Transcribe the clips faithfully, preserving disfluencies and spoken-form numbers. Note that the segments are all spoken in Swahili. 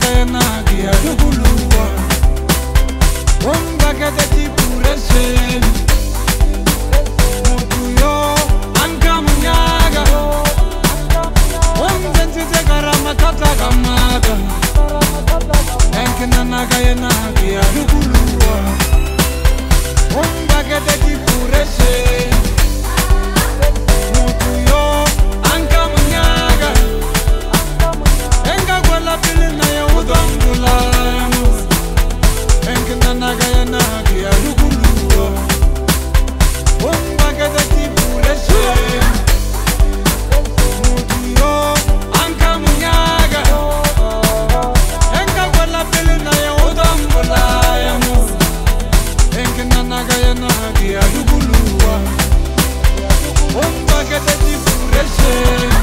kaya nagi ya luguluwa Omba kata tipure shen Mutu yo anka munyaga Omba tite karama tata kamaga Enkina na kaya nagi ya luguluwa Omba kata tipure shen Mutu yo anka munyaga Enga kwala pili na ya udongula Enkina na kaya nagi ya luguluwa Omba kata tipure shen Mutu yo anka munyaga Enga kwala pili na ya udongula Enkina na kaya nagi ya luguluwa Omba kata tipure shen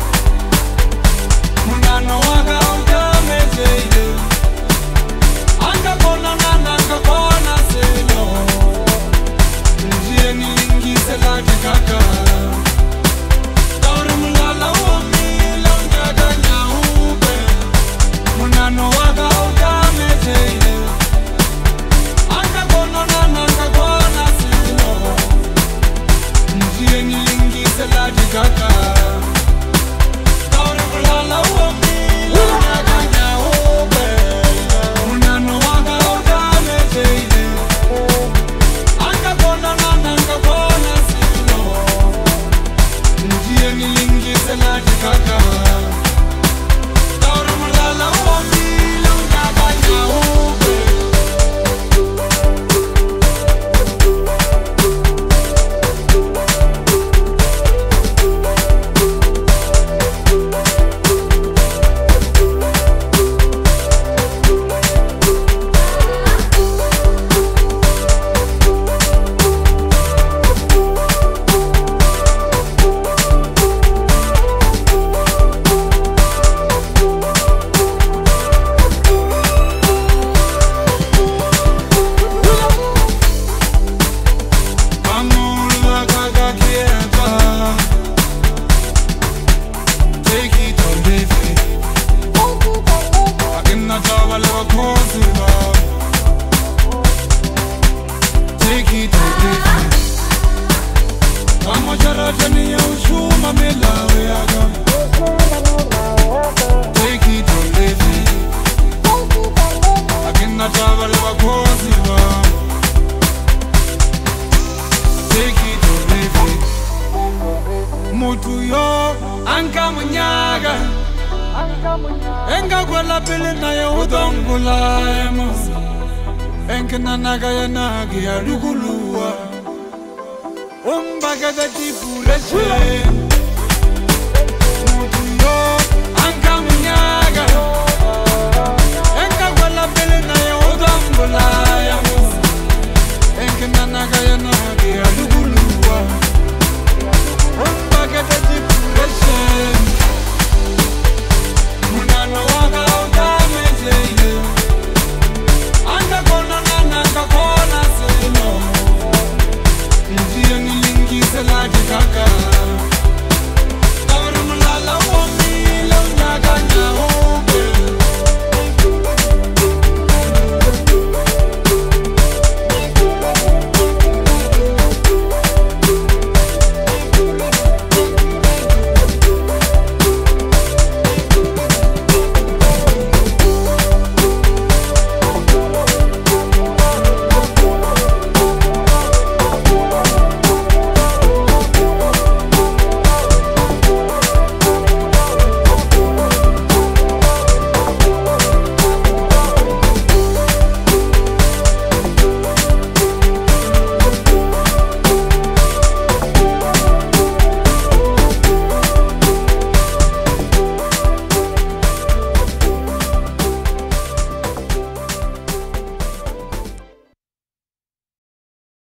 Munano waka utamezeye Anga kona nana anga kona selo Njie niingise lati kaka Tauri mulala uomila unjaga nyaube Munano waka utamezeye Anga kona nana anga kona selo Njie niingise lati kaka Mutu yo anka munyaga Enga kwala pili na ya udongula Enkina na kaya nagi ya luguluwa Omba kata tipure shen Mutu yo anka munyaga